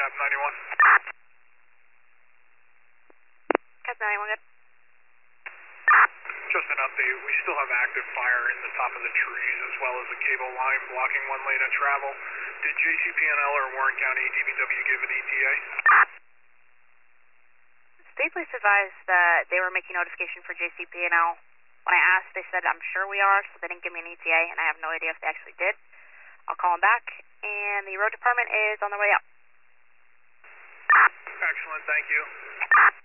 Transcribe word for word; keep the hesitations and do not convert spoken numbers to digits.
Cap ninety-one. Cap ninety-one, good. Just an update, we still have active fire in the top of the trees as well as a cable line blocking one lane of travel. Did J C P N L or Warren County D P W give an E T A? State Police advised that they were making notification for J C P N L. When I asked, they said, I'm sure we are, so they didn't give me an E T A, and I have no idea if they actually did. I'll call them back, and the road department is on their way up. Excellent, thank you.